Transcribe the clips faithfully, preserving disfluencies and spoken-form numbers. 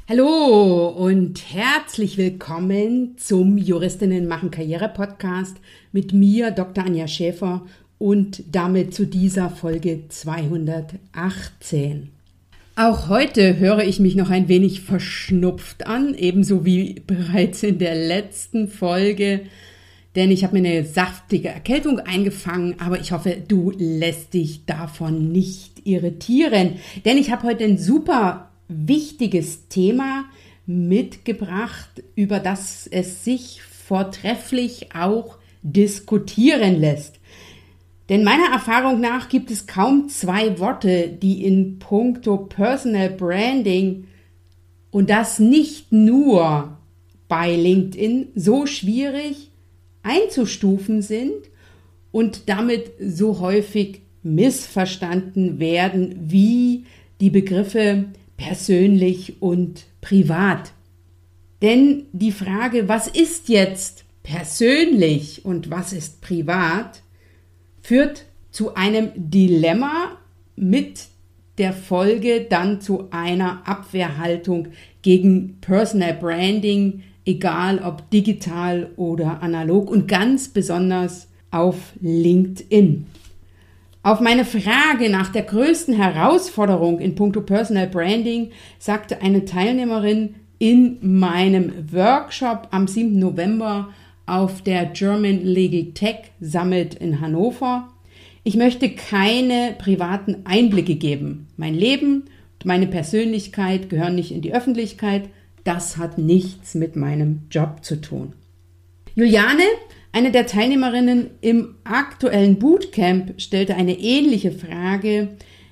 Hallo und herzlich willkommen zum Juristinnen machen Karriere Podcast mit mir, Doktor Anja Schäfer, und damit zu dieser Folge zweihundertachtzehn. Auch heute höre ich mich noch ein wenig verschnupft an, ebenso wie bereits in der letzten Folge, denn ich habe mir eine saftige Erkältung eingefangen, aber ich hoffe, du lässt dich davon nicht irritieren, denn ich habe heute ein super wichtiges Thema mitgebracht, über das es sich vortrefflich auch diskutieren lässt. Denn meiner Erfahrung nach gibt es kaum zwei Worte, die in puncto Personal Branding und das nicht nur bei LinkedIn so schwierig einzustufen sind und damit so häufig missverstanden werden wie die Begriffe persönlich und privat. Denn die Frage, was ist jetzt persönlich und was ist privat, führt zu einem Dilemma mit der Folge dann zu einer Abwehrhaltung gegen Personal Branding, egal ob digital oder analog und ganz besonders auf LinkedIn. Auf meine Frage nach der größten Herausforderung in puncto Personal Branding sagte eine Teilnehmerin in meinem Workshop am siebten November auf der German Legal Tech Summit in Hannover: Ich möchte keine privaten Einblicke geben. Mein Leben und meine Persönlichkeit gehören nicht in die Öffentlichkeit. Das hat nichts mit meinem Job zu tun. Juliane, eine der Teilnehmerinnen im aktuellen Bootcamp, stellte eine ähnliche Frage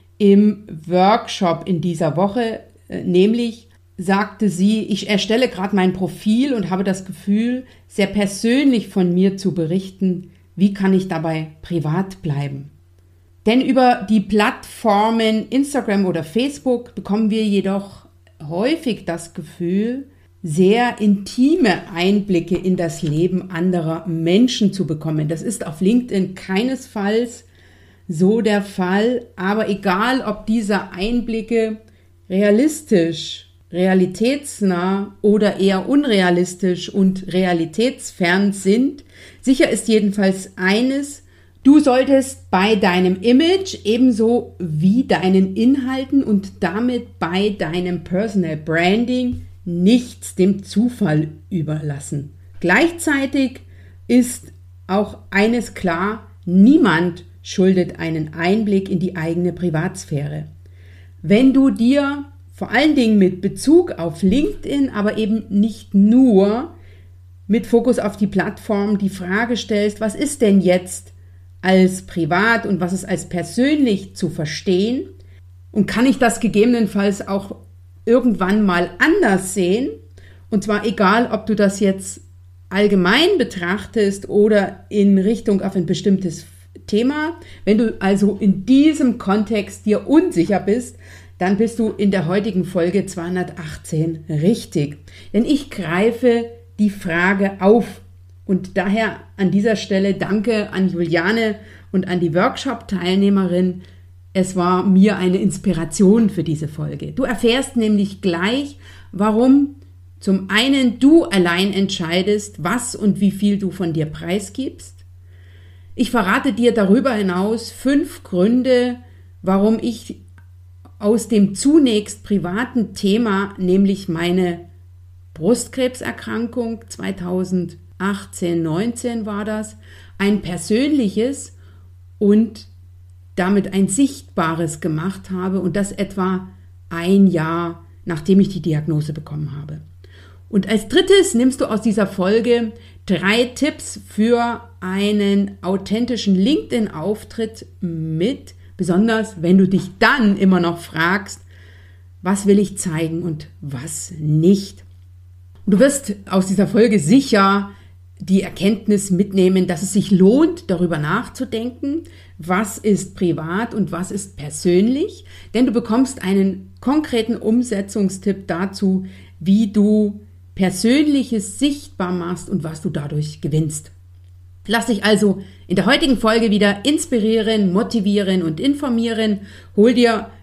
im Workshop in dieser Woche, nämlich sagte sie: Ich erstelle gerade mein Profil und habe das Gefühl, sehr persönlich von mir zu berichten. Wie kann ich dabei privat bleiben? Denn über die Plattformen Instagram oder Facebook bekommen wir jedoch häufig das Gefühl, sehr intime Einblicke in das Leben anderer Menschen zu bekommen. Das ist auf LinkedIn keinesfalls so der Fall, aber egal, ob diese Einblicke realistisch, realitätsnah oder eher unrealistisch und realitätsfern sind, sicher ist jedenfalls eines: Du solltest bei deinem Image ebenso wie deinen Inhalten und damit bei deinem Personal Branding nichts dem Zufall überlassen. Gleichzeitig ist auch eines klar: Niemand schuldet einen Einblick in die eigene Privatsphäre. Wenn du dir vor allen Dingen mit Bezug auf LinkedIn, aber eben nicht nur, mit Fokus auf die Plattform die Frage stellst, was ist denn jetzt als privat und was ist als persönlich zu verstehen und kann ich das gegebenenfalls auch irgendwann mal anders sehen, und zwar egal, ob du das jetzt allgemein betrachtest oder in Richtung auf ein bestimmtes Thema. Wenn du also in diesem Kontext dir unsicher bist, dann bist du in der heutigen Folge zweihundertachtzehn richtig. Denn ich greife die Frage auf und daher an dieser Stelle danke an Juliane und an die Workshop-Teilnehmerin. Es war mir eine Inspiration für diese Folge. Du erfährst nämlich gleich, warum zum einen du allein entscheidest, was und wie viel du von dir preisgibst. Ich verrate dir darüber hinaus fünf Gründe, warum ich aus dem zunächst privaten Thema, nämlich meine Brustkrebserkrankung zweitausendachtzehn neunzehn war das, ein persönliches und damit ein sichtbares gemacht habe, und das etwa ein Jahr, nachdem ich die Diagnose bekommen habe. Und als drittes nimmst du aus dieser Folge drei Tipps für einen authentischen LinkedIn-Auftritt mit, besonders wenn du dich dann immer noch fragst, was will ich zeigen und was nicht. Und du wirst aus dieser Folge sicher die Erkenntnis mitnehmen, dass es sich lohnt, darüber nachzudenken, was ist privat und was ist persönlich, denn du bekommst einen konkreten Umsetzungstipp dazu, wie du Persönliches sichtbar machst und was du dadurch gewinnst. Lass dich also in der heutigen Folge wieder inspirieren, motivieren und informieren. Hol dir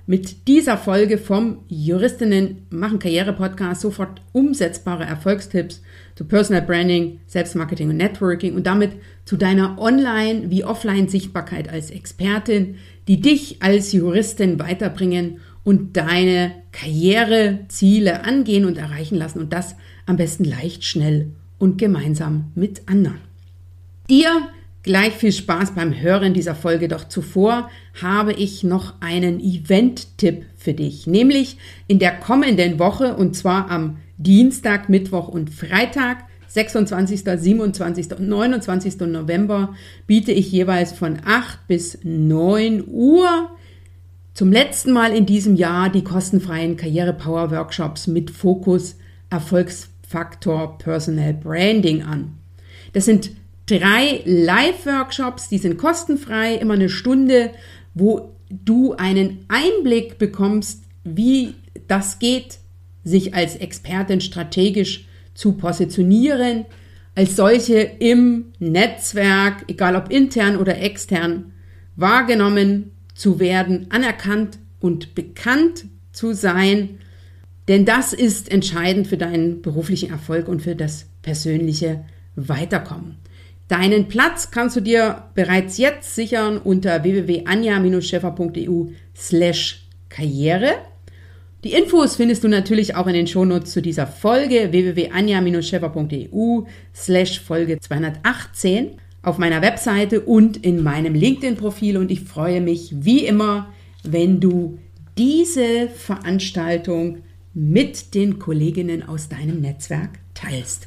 mit dieser Folge vom Juristinnen machen Karriere Podcast sofort umsetzbare Erfolgstipps zu Personal Branding, Selbstmarketing und Networking und damit zu deiner Online- wie Offline-Sichtbarkeit als Expertin, die dich als Juristin weiterbringen und deine Karriereziele angehen und erreichen lassen und das am besten leicht, schnell und gemeinsam mit anderen. Dir gleich viel Spaß beim Hören dieser Folge, doch zuvor habe ich noch einen Event-Tipp für dich, nämlich in der kommenden Woche und zwar am Dienstag, Mittwoch und Freitag, sechsundzwanzigsten, siebenundzwanzigsten und neunundzwanzigsten November biete ich jeweils von acht bis neun Uhr zum letzten Mal in diesem Jahr die kostenfreien Karriere-Power-Workshops mit Fokus Erfolgsfaktor Personal Branding an. Das sind drei Live-Workshops, die sind kostenfrei, immer eine Stunde, wo du einen Einblick bekommst, wie das geht, sich als Expertin strategisch zu positionieren, als solche im Netzwerk, egal ob intern oder extern, wahrgenommen zu werden, anerkannt und bekannt zu sein, denn das ist entscheidend für deinen beruflichen Erfolg und für das persönliche Weiterkommen. Deinen Platz kannst du dir bereits jetzt sichern unter w w w punkt anja Bindestrich schäfer punkt e u slash karriere. Die Infos findest du natürlich auch in den Shownotes zu dieser Folge w w w punkt anja Bindestrich schäfer punkt e u slash Folge zweihundertachtzehn auf meiner Webseite und in meinem LinkedIn-Profil und ich freue mich wie immer, wenn du diese Veranstaltung mit den Kolleginnen aus deinem Netzwerk teilst.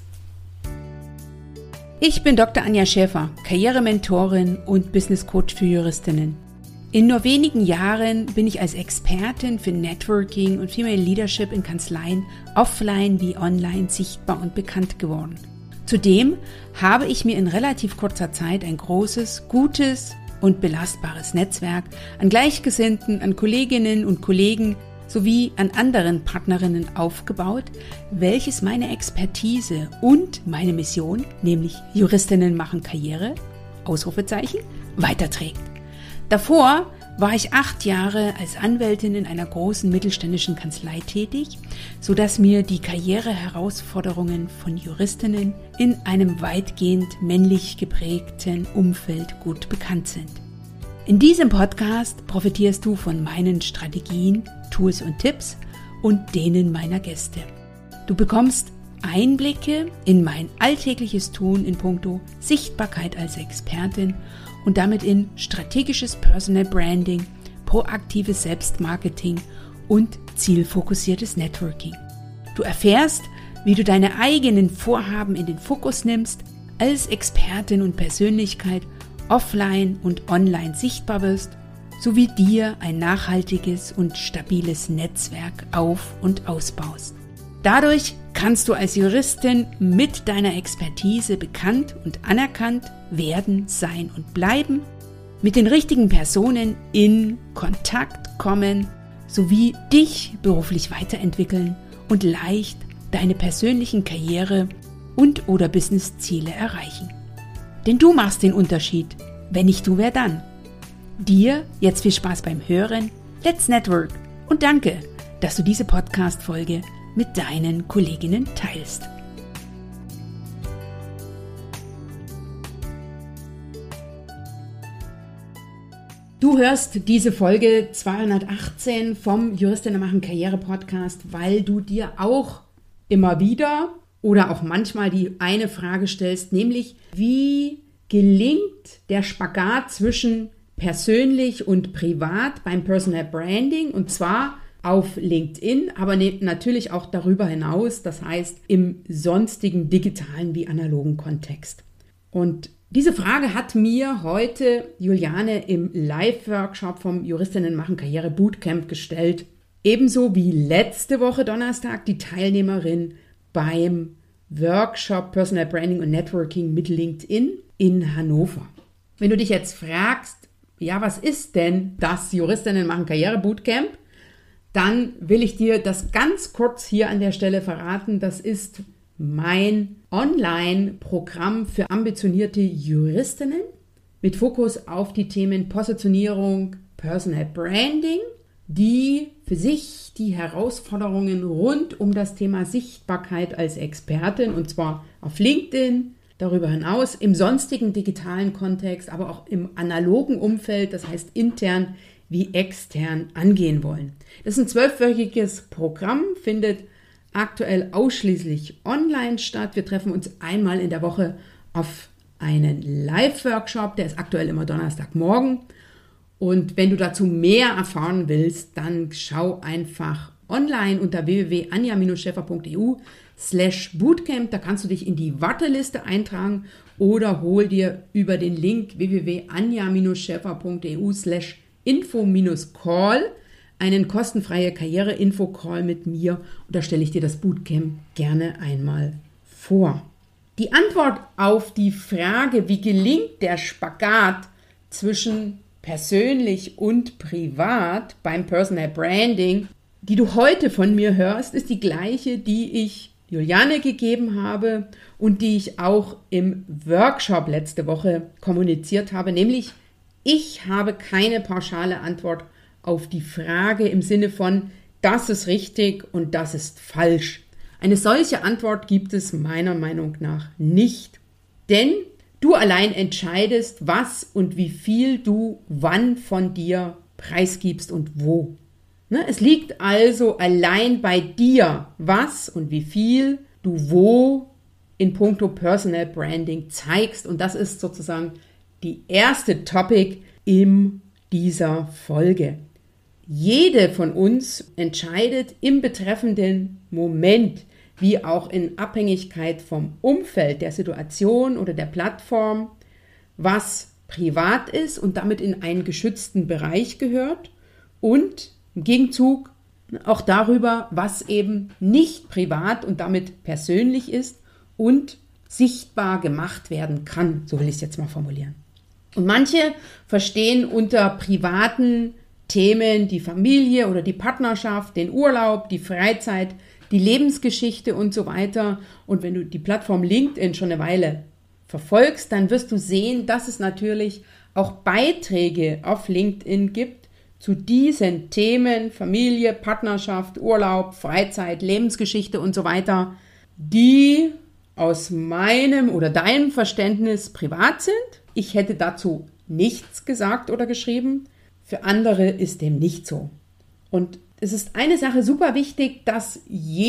Ich bin Doktor Anja Schäfer, Karrierementorin und Business Coach für Juristinnen. In nur wenigen Jahren bin ich als Expertin für Networking und Female Leadership in Kanzleien offline wie online sichtbar und bekannt geworden. Zudem habe ich mir in relativ kurzer Zeit ein großes, gutes und belastbares Netzwerk an Gleichgesinnten, an Kolleginnen und Kollegen sowie an anderen Partnerinnen aufgebaut, welches meine Expertise und meine Mission, nämlich Juristinnen machen Karriere, Ausrufezeichen, weiterträgt. Davor war ich acht Jahre als Anwältin in einer großen mittelständischen Kanzlei tätig, sodass mir die Karriereherausforderungen von Juristinnen in einem weitgehend männlich geprägten Umfeld gut bekannt sind. In diesem Podcast profitierst du von meinen Strategien, Tools und Tipps und denen meiner Gäste. Du bekommst Einblicke in mein alltägliches Tun in puncto Sichtbarkeit als Expertin und damit in strategisches Personal Branding, proaktives Selbstmarketing und zielfokussiertes Networking. Du erfährst, wie du deine eigenen Vorhaben in den Fokus nimmst, als Expertin und Persönlichkeit offline und online sichtbar wirst, sowie dir ein nachhaltiges und stabiles Netzwerk auf- und ausbaust. Dadurch kannst du als Juristin mit deiner Expertise bekannt und anerkannt werden, sein und bleiben, mit den richtigen Personen in Kontakt kommen, sowie dich beruflich weiterentwickeln und leicht deine persönlichen Karriere- und oder Businessziele erreichen. Denn du machst den Unterschied. Wenn nicht du, wer dann? Dir jetzt viel Spaß beim Hören. Let's Network und danke, dass du diese Podcast-Folge mit deinen Kolleginnen teilst. Du hörst diese Folge zweihundertachtzehn vom Juristinnen machen Karriere Podcast, weil du dir auch immer wieder oder auch manchmal die eine Frage stellst, nämlich wie gelingt der Spagat zwischen persönlich und privat beim Personal Branding und zwar auf LinkedIn, aber natürlich auch darüber hinaus, das heißt im sonstigen digitalen wie analogen Kontext. Und diese Frage hat mir heute Juliane im Live-Workshop vom Juristinnen machen Karriere Bootcamp gestellt, ebenso wie letzte Woche Donnerstag die Teilnehmerin beim Workshop Personal Branding und Networking mit LinkedIn in Hannover. Wenn du dich jetzt fragst, ja, was ist denn das Juristinnen machen Karriere Bootcamp? Dann will ich dir das ganz kurz hier an der Stelle verraten. Das ist mein Online-Programm für ambitionierte Juristinnen mit Fokus auf die Themen Positionierung, Personal Branding die für sich die Herausforderungen rund um das Thema Sichtbarkeit als Expertin, und zwar auf LinkedIn, darüber hinaus im sonstigen digitalen Kontext, aber auch im analogen Umfeld, das heißt intern wie extern, angehen wollen. Das ist ein zwölfwöchiges Programm, findet aktuell ausschließlich online statt. Wir treffen uns einmal in der Woche auf einen Live-Workshop, der ist aktuell immer Donnerstagmorgen. Und wenn du dazu mehr erfahren willst, dann schau einfach online unter w w w punkt anja Bindestrich schäfer punkt e u slash bootcamp. Da kannst du dich in die Warteliste eintragen oder hol dir über den Link w w w punkt anja Bindestrich schäfer punkt e u slash info call einen kostenfreien Karriere-Info-Call mit mir und da stelle ich dir das Bootcamp gerne einmal vor. Die Antwort auf die Frage, wie gelingt der Spagat zwischen persönlich und privat beim Personal Branding, die du heute von mir hörst, ist die gleiche, die ich Juliane gegeben habe und die ich auch im Workshop letzte Woche kommuniziert habe, nämlich ich habe keine pauschale Antwort auf die Frage im Sinne von, das ist richtig und das ist falsch. Eine solche Antwort gibt es meiner Meinung nach nicht, denn du allein entscheidest, was und wie viel du wann von dir preisgibst und wo. Es liegt also allein bei dir, was und wie viel du wo in puncto Personal Branding zeigst. Und das ist sozusagen die erste Topic in dieser Folge. Jede von uns entscheidet im betreffenden Moment, wie auch in Abhängigkeit vom Umfeld, der Situation oder der Plattform, was privat ist und damit in einen geschützten Bereich gehört und im Gegenzug auch darüber, was eben nicht privat und damit persönlich ist und sichtbar gemacht werden kann, so will ich es jetzt mal formulieren. Und manche verstehen unter privaten Themen die Familie oder die Partnerschaft, den Urlaub, die Freizeit, die Lebensgeschichte und so weiter. Und wenn du die Plattform LinkedIn schon eine Weile verfolgst, dann wirst du sehen, dass es natürlich auch Beiträge auf LinkedIn gibt zu diesen Themen Familie, Partnerschaft, Urlaub, Freizeit, Lebensgeschichte und so weiter, die aus meinem oder deinem Verständnis privat sind. Ich hätte dazu nichts gesagt oder geschrieben. Für andere ist dem nicht so. Und es ist eine Sache super wichtig, dass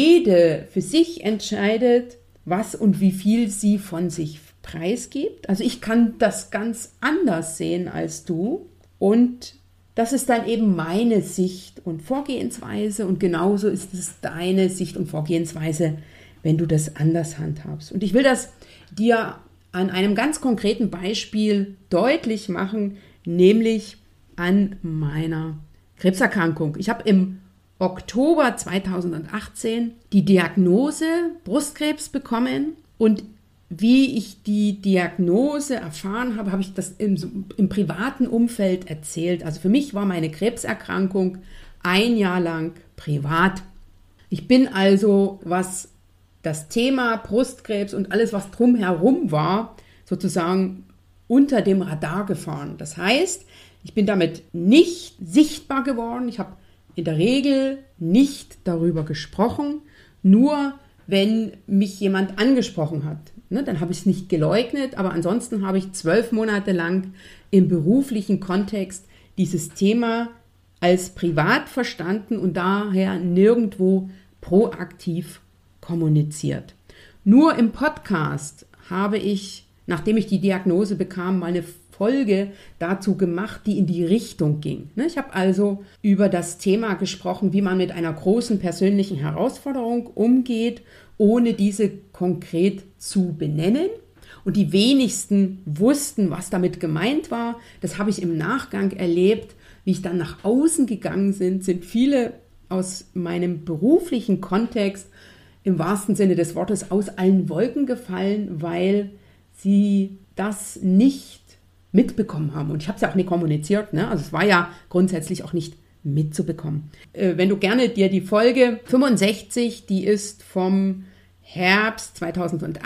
jede für sich entscheidet, was und wie viel sie von sich preisgibt. Also ich kann das ganz anders sehen als du. Und das ist dann eben meine Sicht und Vorgehensweise. Und genauso ist es deine Sicht und Vorgehensweise, wenn du das anders handhabst. Und ich will das dir an einem ganz konkreten Beispiel deutlich machen, nämlich an meiner Krebserkrankung. Ich habe im Oktober zweitausendachtzehn die Diagnose Brustkrebs bekommen und wie ich die Diagnose erfahren habe, habe ich das im, im privaten Umfeld erzählt. Also für mich war meine Krebserkrankung ein Jahr lang privat. Ich bin also, was das Thema Brustkrebs und alles, was drumherum war, sozusagen unter dem Radar gefahren. Das heißt, ich bin damit nicht sichtbar geworden. Ich habe in der Regel nicht darüber gesprochen, nur wenn mich jemand angesprochen hat. Ne, dann habe ich es nicht geleugnet, aber ansonsten habe ich zwölf Monate lang im beruflichen Kontext dieses Thema als privat verstanden und daher nirgendwo proaktiv kommuniziert. Nur im Podcast habe ich, nachdem ich die Diagnose bekam, mal eine Folge dazu gemacht, die in die Richtung ging. Ich habe also über das Thema gesprochen, wie man mit einer großen persönlichen Herausforderung umgeht, ohne diese konkret zu benennen. Und die wenigsten wussten, was damit gemeint war. Das habe ich im Nachgang erlebt, wie ich dann nach außen gegangen bin, sind viele aus meinem beruflichen Kontext im wahrsten Sinne des Wortes aus allen Wolken gefallen, weil sie das nicht mitbekommen haben. Und ich habe es ja auch nicht kommuniziert, ne? Also es war ja grundsätzlich auch nicht mitzubekommen. Äh, wenn du gerne dir die Folge fünfundsechzig, die ist vom Herbst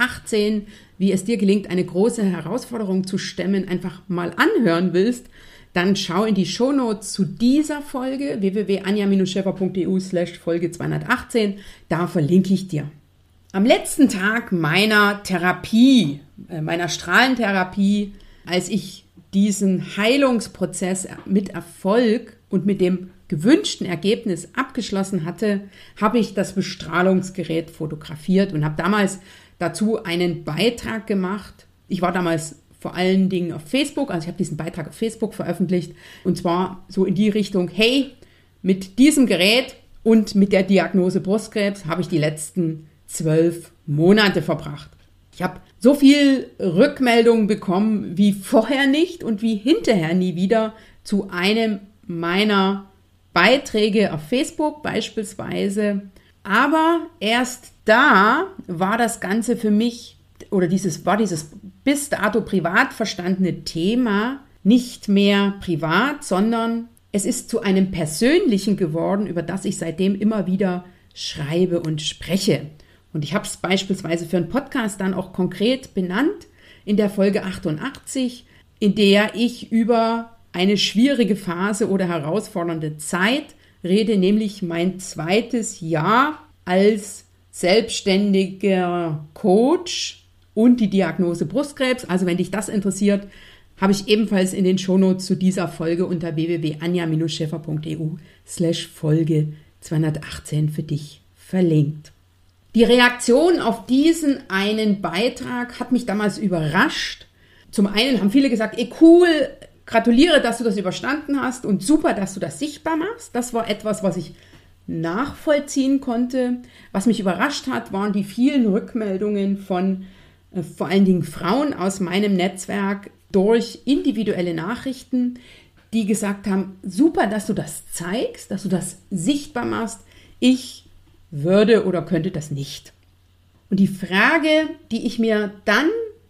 zweitausendachtzehn, wie es dir gelingt, eine große Herausforderung zu stemmen, einfach mal anhören willst, dann schau in die Shownotes zu dieser Folge, w w w punkt anja Bindestrich schäfer punkt e u slash Folge zweihundertachtzehn. Da verlinke ich dir. Am letzten Tag meiner Therapie, meiner Strahlentherapie, als ich diesen Heilungsprozess mit Erfolg und mit dem gewünschten Ergebnis abgeschlossen hatte, habe ich das Bestrahlungsgerät fotografiert und habe damals dazu einen Beitrag gemacht. Ich war damals vor allen Dingen auf Facebook, also ich habe diesen Beitrag auf Facebook veröffentlicht und zwar so in die Richtung, hey, mit diesem Gerät und mit der Diagnose Brustkrebs habe ich die letzten zwölf Monate verbracht. Ich habe so viel Rückmeldungen bekommen wie vorher nicht und wie hinterher nie wieder zu einem meiner Beiträge auf Facebook beispielsweise. Aber erst da war das Ganze für mich oder dieses war dieses bis dato privat verstandene Thema nicht mehr privat, sondern es ist zu einem persönlichen geworden, über das ich seitdem immer wieder schreibe und spreche. Und ich habe es beispielsweise für einen Podcast dann auch konkret benannt in der Folge achtundachtzig, in der ich über eine schwierige Phase oder herausfordernde Zeit rede, nämlich mein zweites Jahr als selbstständiger Coach und die Diagnose Brustkrebs. Also wenn dich das interessiert, habe ich ebenfalls in den Shownotes zu dieser Folge unter w w w punkt anja Bindestrich schäfer punkt e u slash Folge zweihundertachtzehn für dich verlinkt. Die Reaktion auf diesen einen Beitrag hat mich damals überrascht. Zum einen haben viele gesagt, ey cool, gratuliere, dass du das überstanden hast und super, dass du das sichtbar machst. Das war etwas, was ich nachvollziehen konnte. Was mich überrascht hat, waren die vielen Rückmeldungen von äh, vor allen Dingen Frauen aus meinem Netzwerk durch individuelle Nachrichten, die gesagt haben, super, dass du das zeigst, dass du das sichtbar machst. Ich würde oder könnte das nicht. Und die Frage, die ich mir dann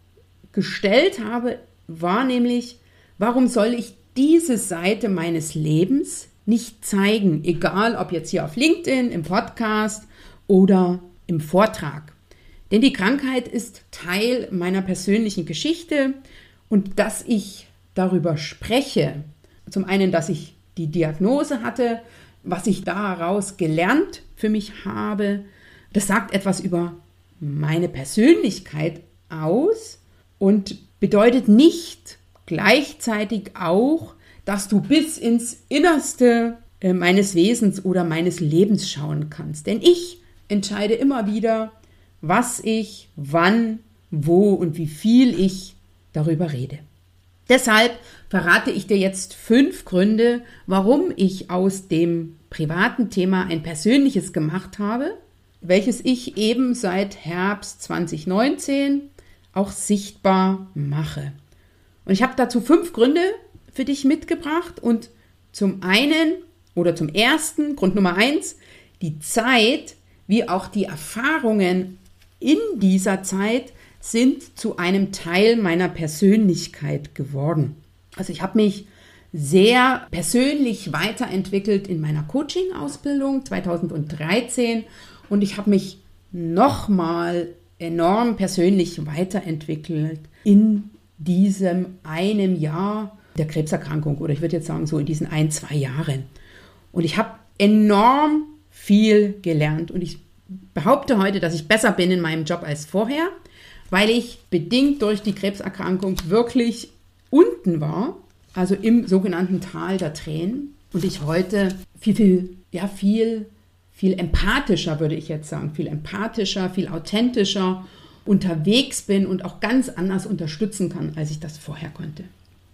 gestellt habe, war nämlich, warum soll ich diese Seite meines Lebens nicht zeigen, egal ob jetzt hier auf LinkedIn, im Podcast oder im Vortrag. Denn die Krankheit ist Teil meiner persönlichen Geschichte und dass ich darüber spreche, zum einen, dass ich die Diagnose hatte, was ich daraus gelernt für mich habe, das sagt etwas über meine Persönlichkeit aus und bedeutet nicht gleichzeitig auch, dass du bis ins Innerste meines Wesens oder meines Lebens schauen kannst. Denn ich entscheide immer wieder, was ich, wann, wo und wie viel ich darüber rede. Deshalb verrate ich dir jetzt fünf Gründe, warum ich aus dem privaten Thema ein persönliches gemacht habe, welches ich eben seit Herbst zwanzig neunzehn auch sichtbar mache. Und ich habe dazu fünf Gründe für dich mitgebracht und zum einen oder zum ersten, Grund Nummer eins, die Zeit wie auch die Erfahrungen in dieser Zeit sind zu einem Teil meiner Persönlichkeit geworden. Also ich habe mich sehr persönlich weiterentwickelt in meiner Coaching-Ausbildung zweitausenddreizehn und ich habe mich nochmal enorm persönlich weiterentwickelt in diesem einem Jahr der Krebserkrankung oder ich würde jetzt sagen so in diesen ein, zwei Jahren. Und ich habe enorm viel gelernt und ich behaupte heute, dass ich besser bin in meinem Job als vorher, weil ich bedingt durch die Krebserkrankung wirklich unten war, also im sogenannten Tal der Tränen und ich heute viel, viel, ja viel, viel empathischer, würde ich jetzt sagen, viel empathischer, viel authentischer unterwegs bin und auch ganz anders unterstützen kann, als ich das vorher konnte.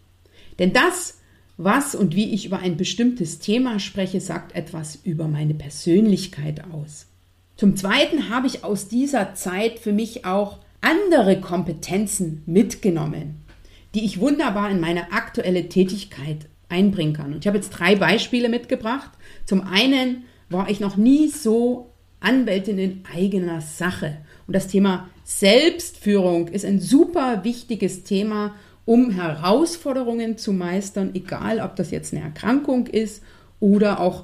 Denn das, was und wie ich über ein bestimmtes Thema spreche, sagt etwas über meine Persönlichkeit aus. Zum Zweiten habe ich aus dieser Zeit für mich auch andere Kompetenzen mitgenommen, die ich wunderbar in meine aktuelle Tätigkeit einbringen kann. Und ich habe jetzt drei Beispiele mitgebracht. Zum einen war ich noch nie so Anwältin in eigener Sache. Und das Thema Selbstführung ist ein super wichtiges Thema, um Herausforderungen zu meistern, egal ob das jetzt eine Erkrankung ist oder auch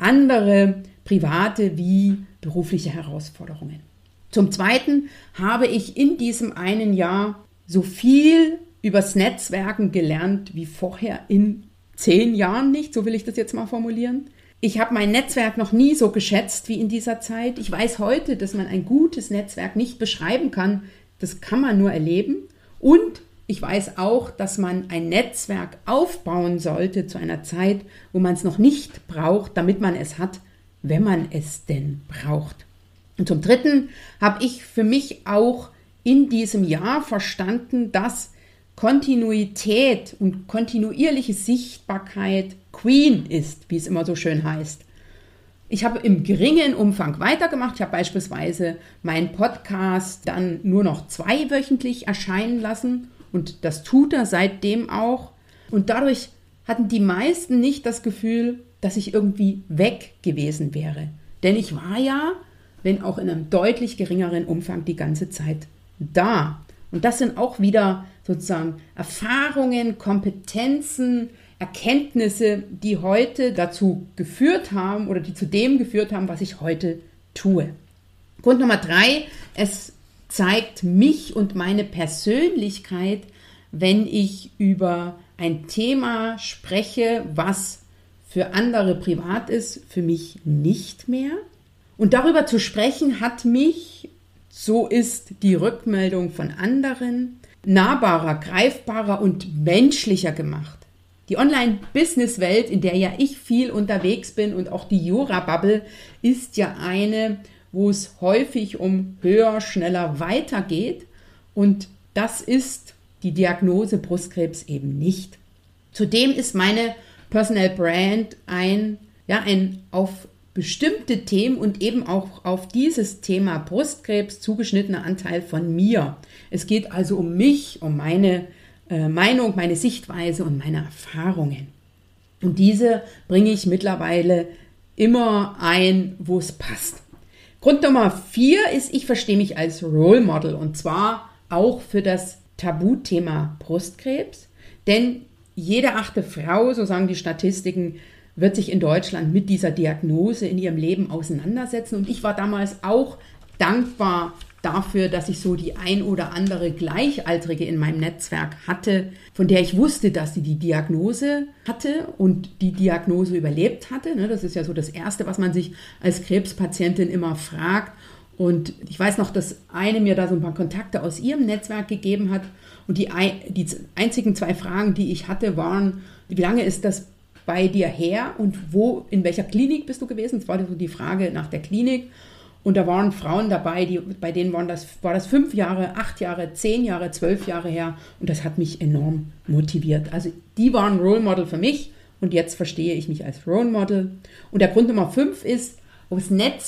andere private wie berufliche Herausforderungen. Zum Zweiten habe ich in diesem einen Jahr so viel übers Netzwerken gelernt wie vorher in zehn Jahren nicht, so will ich das jetzt mal formulieren. Ich habe mein Netzwerk noch nie so geschätzt wie in dieser Zeit. Ich weiß heute, dass man ein gutes Netzwerk nicht beschreiben kann. Das kann man nur erleben. Und ich weiß auch, dass man ein Netzwerk aufbauen sollte zu einer Zeit, wo man es noch nicht braucht, damit man es hat, wenn man es denn braucht. Und zum Dritten habe ich für mich auch in diesem Jahr verstanden, dass Kontinuität und kontinuierliche Sichtbarkeit Queen ist, wie es immer so schön heißt. Ich habe im geringen Umfang weitergemacht. Ich habe beispielsweise meinen Podcast dann nur noch zweiwöchentlich erscheinen lassen und das tut er seitdem auch. Und dadurch hatten die meisten nicht das Gefühl, dass ich irgendwie weg gewesen wäre. Denn ich war ja, wenn auch in einem deutlich geringeren Umfang, die ganze Zeit da. Und das sind auch wieder sozusagen Erfahrungen, Kompetenzen, Erkenntnisse, die heute dazu geführt haben oder die zu dem geführt haben, was ich heute tue. Grund Nummer drei, es zeigt mich und meine Persönlichkeit, wenn ich über ein Thema spreche, was für andere privat ist, für mich nicht mehr. Und darüber zu sprechen hat mich, so ist die Rückmeldung von anderen, nahbarer, greifbarer und menschlicher gemacht. Die Online-Business-Welt, in der ja ich viel unterwegs bin und auch die Jura-Bubble, ist ja eine, wo es häufig um höher, schneller, weiter geht. Und das ist die Diagnose Brustkrebs eben nicht. Zudem ist meine Personal Brand ein, ja, ein auf bestimmte Themen und eben auch auf dieses Thema Brustkrebs zugeschnittener Anteil von mir. Es geht also um mich, um meine äh, Meinung, meine Sichtweise und meine Erfahrungen. Und diese bringe ich mittlerweile immer ein, wo es passt. Grund Nummer vier ist, ich verstehe mich als Role Model und zwar auch für das Tabuthema Brustkrebs, denn jede achte Frau, so sagen die Statistiken, wird sich in Deutschland mit dieser Diagnose in ihrem Leben auseinandersetzen. Und ich war damals auch dankbar dafür, dass ich so die ein oder andere Gleichaltrige in meinem Netzwerk hatte, von der ich wusste, dass sie die Diagnose hatte und die Diagnose überlebt hatte. Das ist ja so das Erste, was man sich als Krebspatientin immer fragt. Und ich weiß noch, dass eine mir da so ein paar Kontakte aus ihrem Netzwerk gegeben hat. Und die, die einzigen zwei Fragen, die ich hatte, waren, wie lange ist das bei dir her und wo, in welcher Klinik bist du gewesen? Das war so die Frage nach der Klinik. Und da waren Frauen dabei, die, bei denen waren das, war das fünf Jahre, acht Jahre, zehn Jahre, zwölf Jahre her. Und das hat mich enorm motiviert. Also die waren Role Model für mich und jetzt verstehe ich mich als Role Model. Und der Grund Nummer fünf ist, aus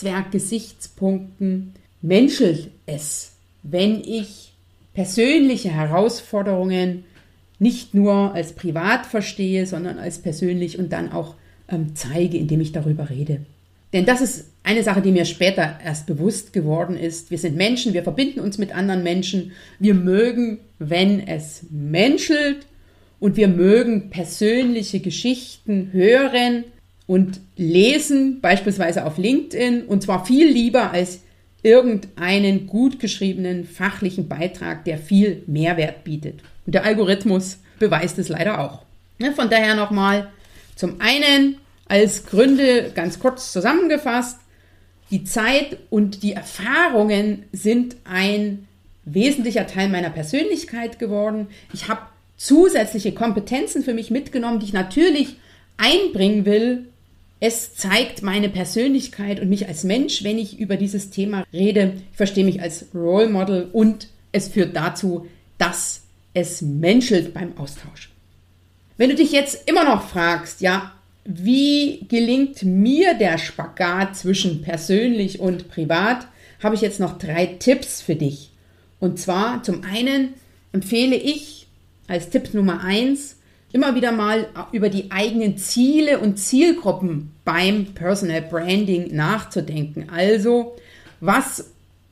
Netzwerkgesichtspunkten menschelt es, wenn ich persönliche Herausforderungen nicht nur als privat verstehe, sondern als persönlich und dann auch ähm, zeige, indem ich darüber rede. Denn das ist eine Sache, die mir später erst bewusst geworden ist. Wir sind Menschen, wir verbinden uns mit anderen Menschen. Wir mögen, wenn es menschelt und wir mögen persönliche Geschichten hören und lesen, beispielsweise auf LinkedIn, und zwar viel lieber als irgendeinen gut geschriebenen fachlichen Beitrag, der viel Mehrwert bietet. Und der Algorithmus beweist es leider auch. Von daher nochmal zum einen als Gründe ganz kurz zusammengefasst, die Zeit und die Erfahrungen sind ein wesentlicher Teil meiner Persönlichkeit geworden. Ich habe zusätzliche Kompetenzen für mich mitgenommen, die ich natürlich einbringen will. Es zeigt meine Persönlichkeit und mich als Mensch, wenn ich über dieses Thema rede. Ich verstehe mich als Role Model und es führt dazu, dass es menschelt beim Austausch. Wenn du dich jetzt immer noch fragst, ja, wie gelingt mir der Spagat zwischen persönlich und privat, habe ich jetzt noch drei Tipps für dich. Und zwar zum einen empfehle ich als Tipp Nummer eins, immer wieder mal über die eigenen Ziele und Zielgruppen beim Personal Branding nachzudenken. Also, was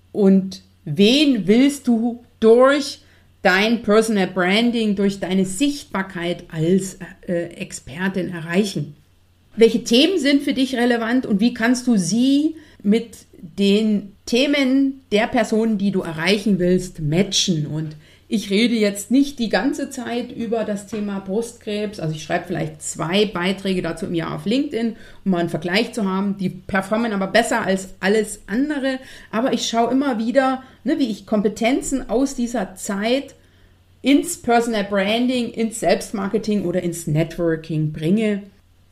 und wen willst du durch dein Personal Branding, durch deine Sichtbarkeit als äh, Expertin erreichen? Welche Themen sind für dich relevant und wie kannst du sie mit den Themen der Personen, die du erreichen willst, matchen? Und Ich rede jetzt nicht die ganze Zeit über das Thema Brustkrebs. Also ich schreibe vielleicht zwei Beiträge dazu im Jahr auf LinkedIn, um mal einen Vergleich zu haben. Die performen aber besser als alles andere. Aber ich schaue immer wieder, ne, wie ich Kompetenzen aus dieser Zeit ins Personal Branding, ins Selbstmarketing oder ins Networking bringe,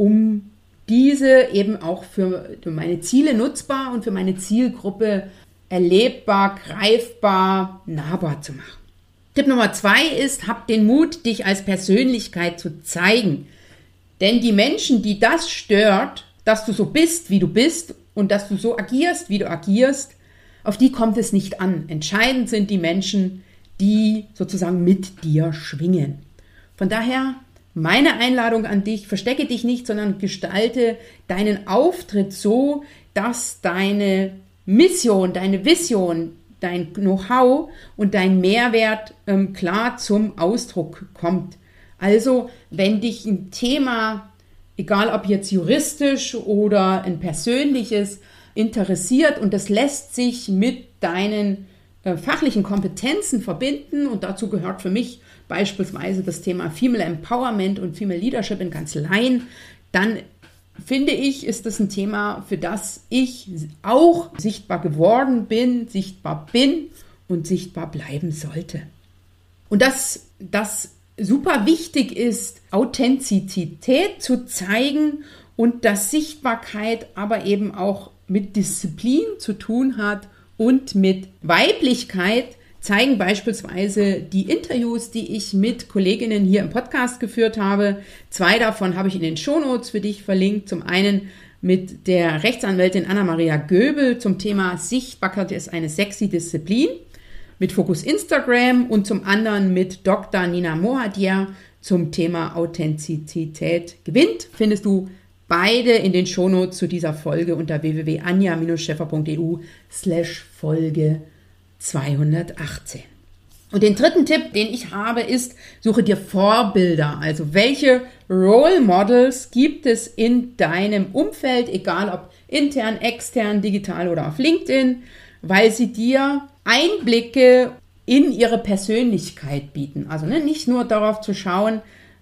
um diese eben auch für meine Ziele nutzbar und für meine Zielgruppe erlebbar, greifbar, nahbar zu machen. Tipp Nummer zwei ist, hab den Mut, dich als Persönlichkeit zu zeigen. Denn die Menschen, die das stört, dass du so bist, wie du bist und dass du so agierst, wie du agierst, auf die kommt es nicht an. Entscheidend sind die Menschen, die sozusagen mit dir schwingen. Von daher meine Einladung an dich, verstecke dich nicht, sondern gestalte deinen Auftritt so, dass deine Mission, deine Vision, dein Know-how und dein Mehrwert ähm, klar zum Ausdruck kommt. Also, wenn dich ein Thema, egal ob jetzt juristisch oder ein persönliches, interessiert und das lässt sich mit deinen äh, fachlichen Kompetenzen verbinden und dazu gehört für mich beispielsweise das Thema Female Empowerment und Female Leadership in Kanzleien, dann finde ich, ist das ein Thema, für das ich auch sichtbar geworden bin, sichtbar bin und sichtbar bleiben sollte. Und dass das super wichtig ist, Authentizität zu zeigen und dass Sichtbarkeit aber eben auch mit Disziplin zu tun hat und mit Weiblichkeit, zeigen beispielsweise die Interviews, die ich mit Kolleginnen hier im Podcast geführt habe. Zwei davon habe ich in den Shownotes für dich verlinkt. Zum einen mit der Rechtsanwältin Anna-Maria Göbel zum Thema Sichtbarkeit ist eine sexy Disziplin mit Fokus Instagram und zum anderen mit Doktor Nina Mohadir zum Thema Authentizität gewinnt. Findest du beide in den Shownotes zu dieser Folge unter w w w punkt anja Bindestrich scheffer punkt e u slash Folge zweihundertachtzehn. Und den dritten Tipp, den ich habe, ist, suche dir Vorbilder. Also welche Role Models gibt es in deinem Umfeld, egal ob intern, extern, digital oder auf LinkedIn, weil sie dir Einblicke in ihre Persönlichkeit bieten. Also ne, nicht nur darauf zu schauen,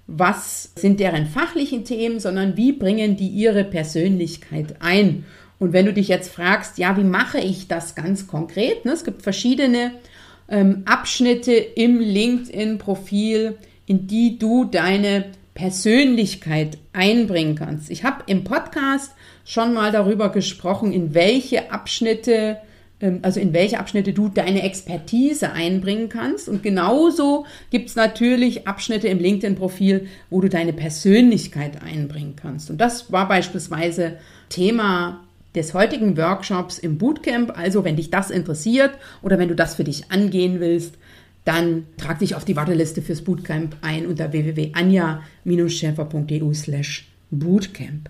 was sind deren fachlichen Themen, sondern wie bringen die ihre Persönlichkeit ein. Und wenn du dich jetzt fragst, ja, wie mache ich das ganz konkret? Ne? Es gibt verschiedene ähm, Abschnitte im LinkedIn-Profil, in die du deine Persönlichkeit einbringen kannst. Ich habe im Podcast schon mal darüber gesprochen, in welche Abschnitte, ähm, also in welche Abschnitte du deine Expertise einbringen kannst. Und genauso gibt es natürlich Abschnitte im LinkedIn-Profil, wo du deine Persönlichkeit einbringen kannst. Und das war beispielsweise Thema des heutigen Workshops im Bootcamp. Also wenn dich das interessiert oder wenn du das für dich angehen willst, dann trag dich auf die Warteliste fürs Bootcamp ein unter w w w punkt anja Bindestrich scheffer punkt e u slash Bootcamp.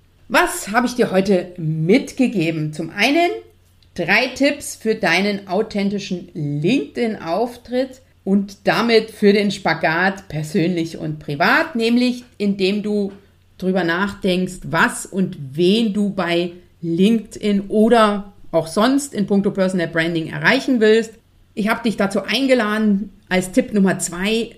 Was habe ich dir heute mitgegeben? Zum einen drei Tipps für deinen authentischen LinkedIn-Auftritt und damit für den Spagat persönlich und privat, nämlich indem du drüber nachdenkst, was und wen du bei LinkedIn oder auch sonst in puncto Personal Branding erreichen willst. Ich habe dich dazu eingeladen, als Tipp Nummer zwei,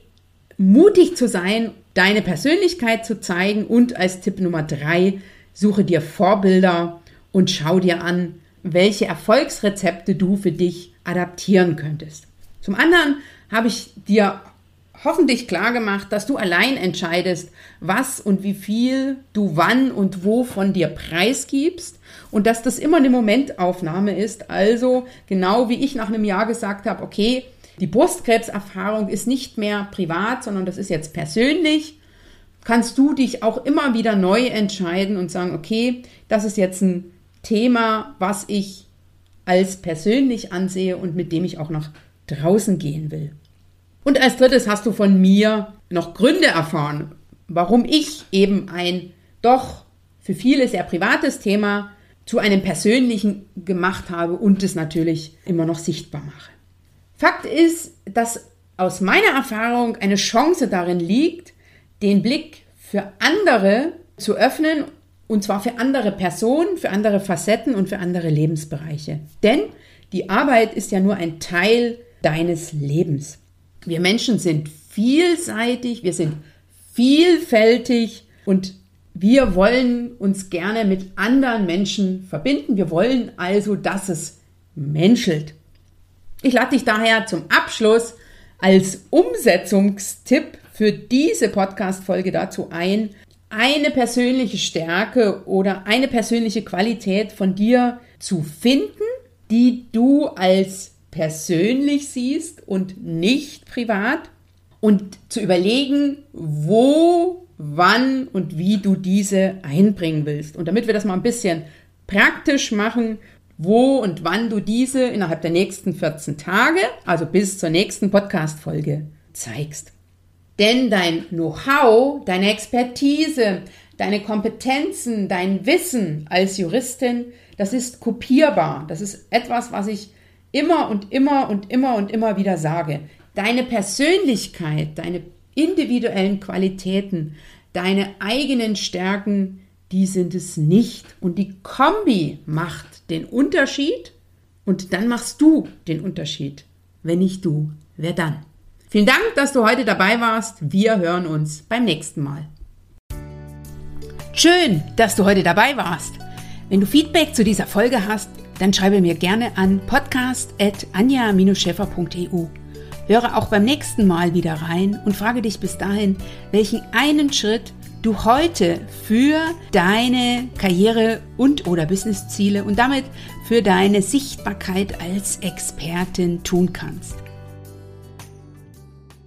mutig zu sein, deine Persönlichkeit zu zeigen und als Tipp Nummer drei, suche dir Vorbilder und schau dir an, welche Erfolgsrezepte du für dich adaptieren könntest. Zum anderen habe ich dir hoffentlich klar gemacht, dass du allein entscheidest, was und wie viel du wann und wo von dir preisgibst und dass das immer eine Momentaufnahme ist. Also genau wie ich nach einem Jahr gesagt habe, okay, die Brustkrebserfahrung ist nicht mehr privat, sondern das ist jetzt persönlich, kannst du dich auch immer wieder neu entscheiden und sagen, okay, das ist jetzt ein Thema, was ich als persönlich ansehe und mit dem ich auch nach draußen gehen will. Und als drittes hast du von mir noch Gründe erfahren, warum ich eben ein doch für viele sehr privates Thema zu einem persönlichen gemacht habe und es natürlich immer noch sichtbar mache. Fakt ist, dass aus meiner Erfahrung eine Chance darin liegt, den Blick für andere zu öffnen, und zwar für andere Personen, für andere Facetten und für andere Lebensbereiche. Denn die Arbeit ist ja nur ein Teil deines Lebens. Wir Menschen sind vielseitig, wir sind vielfältig und wir wollen uns gerne mit anderen Menschen verbinden. Wir wollen also, dass es menschelt. Ich lade dich daher zum Abschluss als Umsetzungstipp für diese Podcast-Folge dazu ein, eine persönliche Stärke oder eine persönliche Qualität von dir zu finden, die du als persönlich siehst und nicht privat, und zu überlegen, wo, wann und wie du diese einbringen willst. Und damit wir das mal ein bisschen praktisch machen, wo und wann du diese innerhalb der nächsten vierzehn Tage, also bis zur nächsten Podcast-Folge, zeigst. Denn dein Know-how, deine Expertise, deine Kompetenzen, dein Wissen als Juristin, das ist kopierbar. Das ist etwas, was ich immer und immer und immer und immer wieder sage. Deine Persönlichkeit, deine individuellen Qualitäten, deine eigenen Stärken, die sind es nicht. Und die Kombi macht den Unterschied und dann machst du den Unterschied. Wenn nicht du, wer dann? Vielen Dank, dass du heute dabei warst. Wir hören uns beim nächsten Mal. Schön, dass du heute dabei warst. Wenn du Feedback zu dieser Folge hast, dann schreibe mir gerne an podcast at anja dash schäfer punkt e u. Höre auch beim nächsten Mal wieder rein und frage dich bis dahin, welchen einen Schritt du heute für deine Karriere- und oder Businessziele und damit für deine Sichtbarkeit als Expertin tun kannst.